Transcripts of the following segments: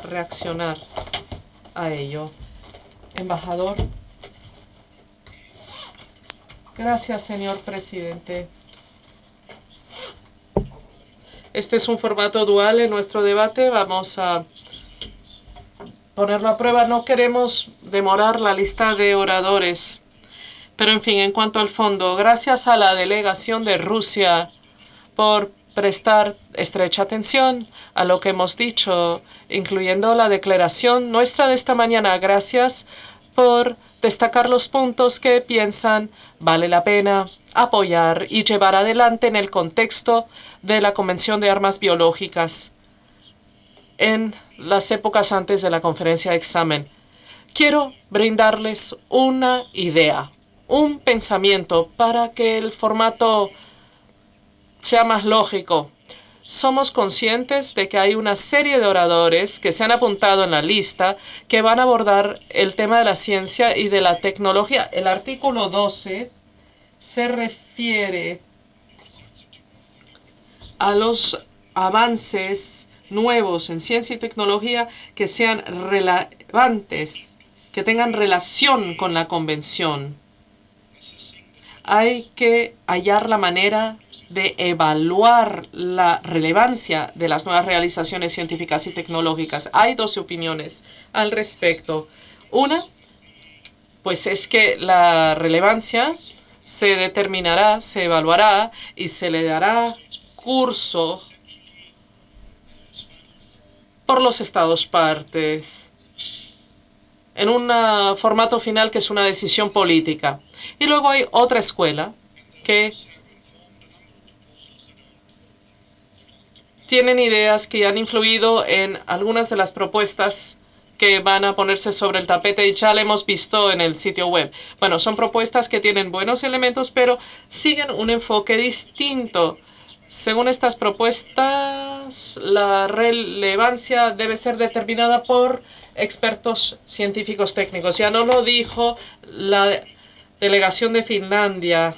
reaccionar a ello. Embajador. Gracias, señor presidente. Este es un formato dual en nuestro debate. Vamos a ponerlo a prueba. No queremos demorar la lista de oradores. Pero en fin, en cuanto al fondo, gracias a la delegación de Rusia por prestar estrecha atención a lo que hemos dicho, incluyendo la declaración nuestra de esta mañana. Gracias por destacar los puntos que piensan vale la pena apoyar y llevar adelante en el contexto de la Convención de Armas Biológicas en las épocas antes de la conferencia de examen. Quiero brindarles una idea, un pensamiento para que el formato sea más lógico. Somos conscientes de que hay una serie de oradores que se han apuntado en la lista que van a abordar el tema de la ciencia y de la tecnología. El artículo 12 se refiere a los avances nuevos en ciencia y tecnología que sean relevantes, que tengan relación con la convención. Hay que hallar la manera de evaluar la relevancia de las nuevas realizaciones científicas y tecnológicas. Hay dos opiniones al respecto. Una, pues es que la relevancia se determinará, se evaluará y se le dará curso por los estados partes en un formato final que es una decisión política. Y luego hay otra escuela que tienen ideas que han influido en algunas de las propuestas que van a ponerse sobre el tapete y ya lo hemos visto en el sitio web. Bueno, son propuestas que tienen buenos elementos, pero siguen un enfoque distinto. Según estas propuestas, la relevancia debe ser determinada por expertos científicos técnicos. Ya no lo dijo la delegación de Finlandia.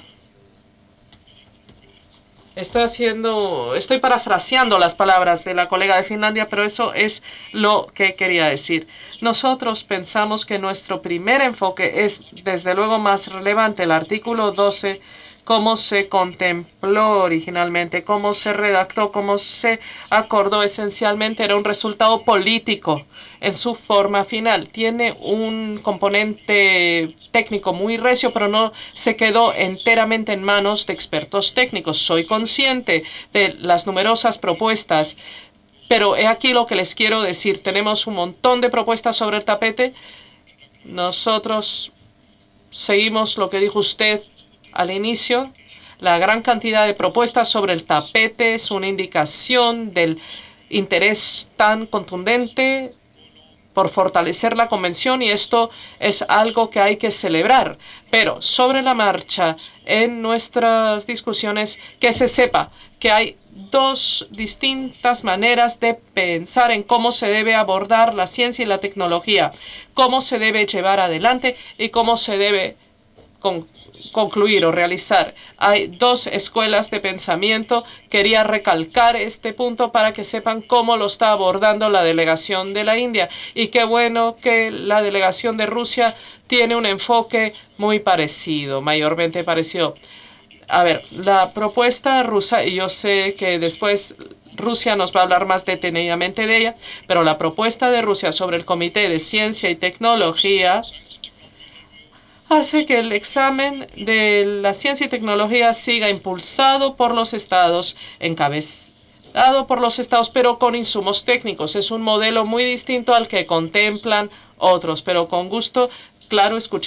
Estoy parafraseando las palabras de la colega de Finlandia, pero eso es lo que quería decir. Nosotros pensamos que nuestro primer enfoque es, desde luego, más relevante. El artículo 12, cómo se contempló originalmente, cómo se redactó, cómo se acordó, esencialmente era un resultado político en su forma final. Tiene un componente técnico muy recio, pero no se quedó enteramente en manos de expertos técnicos. Soy consciente de las numerosas propuestas, pero he aquí lo que les quiero decir. Tenemos un montón de propuestas sobre el tapete. Nosotros seguimos lo que dijo usted al inicio. La gran cantidad de propuestas sobre el tapete es una indicación del interés tan contundente por fortalecer la convención y esto es algo que hay que celebrar. Pero sobre la marcha, en nuestras discusiones, que se sepa que hay dos distintas maneras de pensar en cómo se debe abordar la ciencia y la tecnología, cómo se debe llevar adelante y cómo se debe concluir o realizar. Hay dos escuelas de pensamiento. Quería recalcar este punto para que sepan cómo lo está abordando la delegación de la India. Y qué bueno que la delegación de Rusia tiene un enfoque muy parecido, mayormente parecido. A ver, la propuesta rusa, y yo sé que después Rusia nos va a hablar más detenidamente de ella, pero la propuesta de Rusia sobre el Comité de Ciencia y Tecnología hace que el examen de la ciencia y tecnología siga impulsado por los estados, encabezado por los estados, pero con insumos técnicos. Es un modelo muy distinto al que contemplan otros, pero con gusto, claro, escuchar